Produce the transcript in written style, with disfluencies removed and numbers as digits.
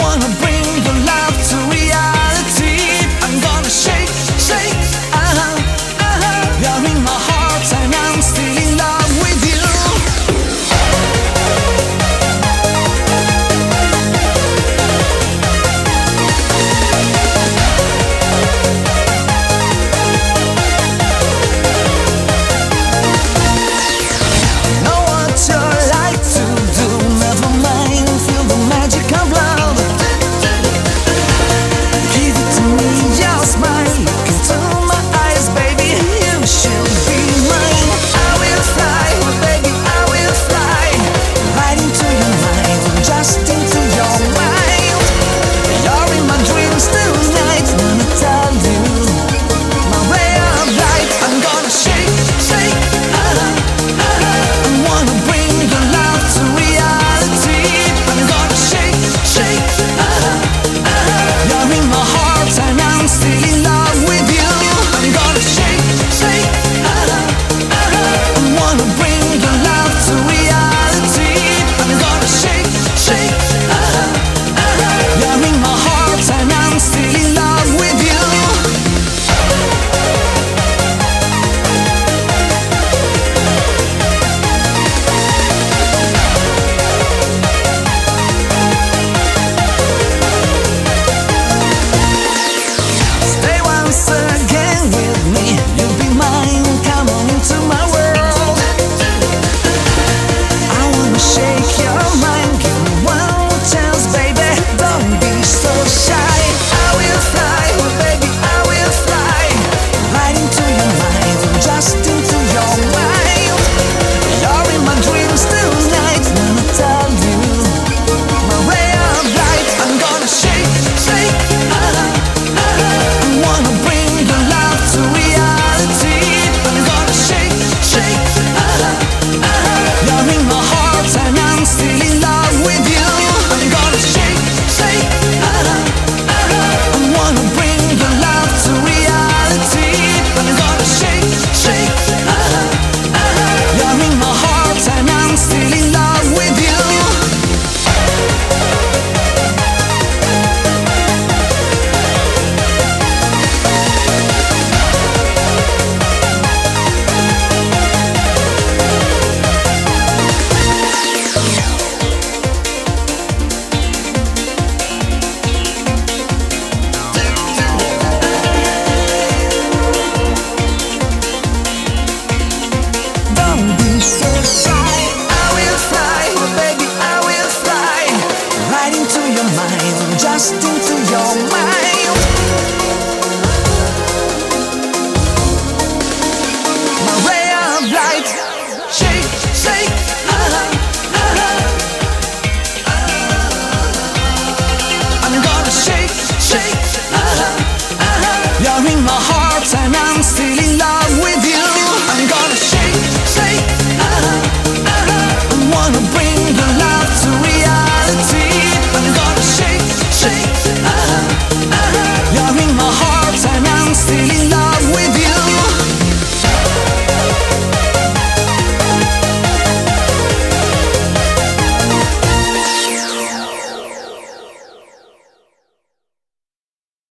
wanna bring your love to reality. I'm gonna shake, shake, you're in my heart and I'm still in love with you. Know what you like to do, never mind, feel the magic of love. Give it to me, your smile, look into my eyes, baby, you should be mine. I will fly, baby, I will fly, right into your mind, just into your mind. You're in my dreams tonight, wanna tell you, my ray of light. I'm gonna shake, shake, I wanna bring your love to reality. I'm gonna shake, shake, you're in my heart and I'm still in love with you. I'm gonna shake, shake, I wanna bring your love to reality. I'm gonna shake, shake, you're in my heart and I'm still in love with you. Stay once again with me, you'll be mine, come on into my world. I wanna shake your mind, give me one more chance, baby, don't be so shy. I will fly, baby, I will fly, right into your mind, just into your mind. You're in my dreams tonight, wanna tell you, my ray of light. I'm gonna shake, shake, I wanna bring your love to reality. I'm gonna shake, shake, you're in my heart and I'm still in love with you. I'm gonna shake, shake, I wanna bring your love to reality. I'm gonna shake, shake, you're in my heart and I'm still in love with you. Don't be so shy. I will fly, baby, I will fly, right into your mind, just into your mind.